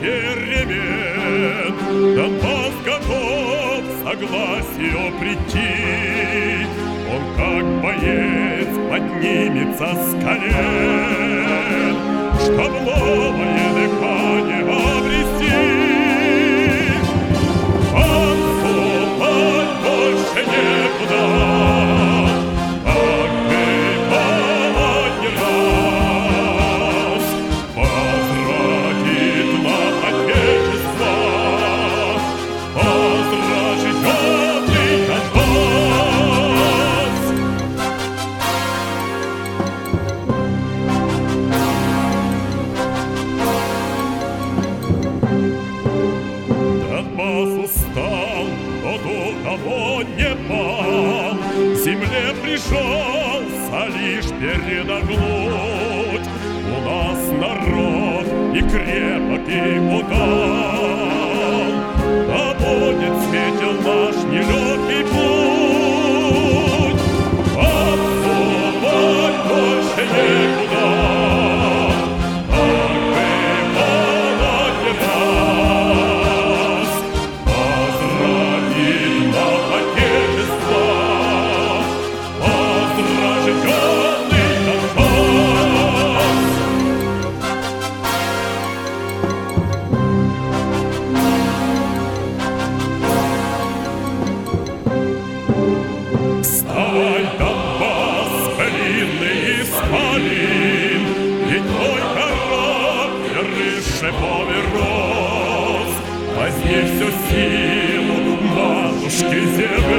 перемен. Донбасс готов к согласию прийти. Он, как боец, поднимется с колен, чтоб новое дыхание обрести. Отступать больше некуда. Устал, но духово не пал, к земле пришелся лишь передохнуть. У нас народ и крепок, и удал, а будет светил наш нелегкий путь. Отступать больше некуда. Вставай, Донбасс, длинный исполин, ведь твой характер из шиповый рос. Возьми всю силу матушки земли.